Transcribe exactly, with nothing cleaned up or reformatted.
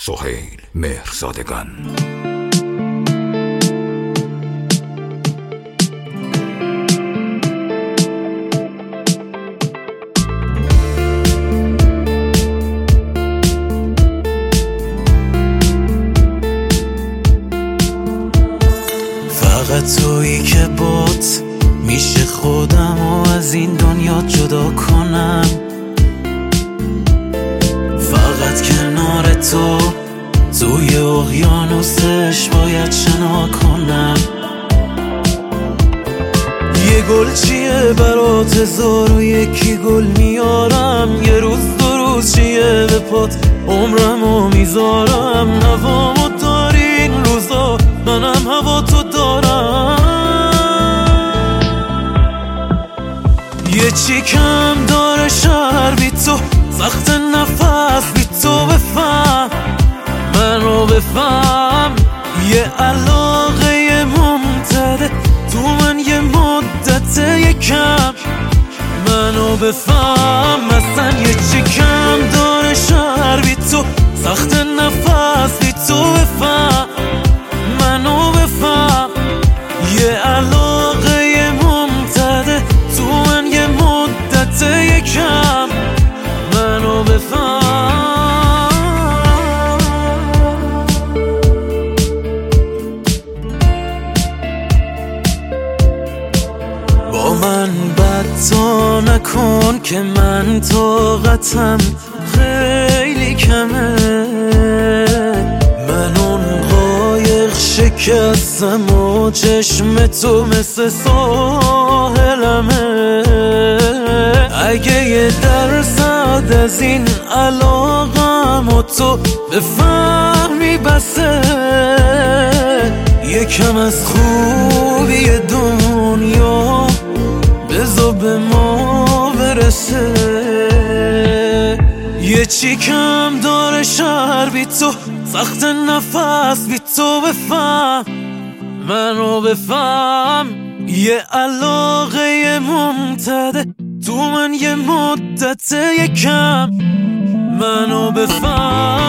سهیل مهرزادگان. فقط تویی که بات میشه خودم و از این دنیا جدا کنم. فقط کنار تو توی اقیانوسش باید شنا کنم. یه گل چیه برات هزار و یکی گل میارم. یه روز دو روز چیه به پات عمرمو میذارم. هوامو داری این روزا منم هوا تو دارم. یه چی کم داره شهر بی تو، سخت نفس بی تو. بفهم منو بفهم، یه علاقه ممتده تو من یه مدت یکم. منو بفهم اصلا یه چی کم داره شهر بی تو، سخت نفس بی تو. بفهم منو بفهم، یه علاقه ممتده تو من یه مدت یکم. منو بفهم. با من بد تا نکن که من طاقتم خیلی کمه. من اون قایق شکستم و چشم تو مثل ساحلمه. اگه یه درصد از این علاقم و تو بفهمی بسه، یکم از خوبی دنیا بذار به ما برسه. یه چی کم داره شهر بی تو، سخت نفس بی تو. بفهم منو بفهم، یه علاقه ممتده تو من یه مدت یکم. منو بفهم.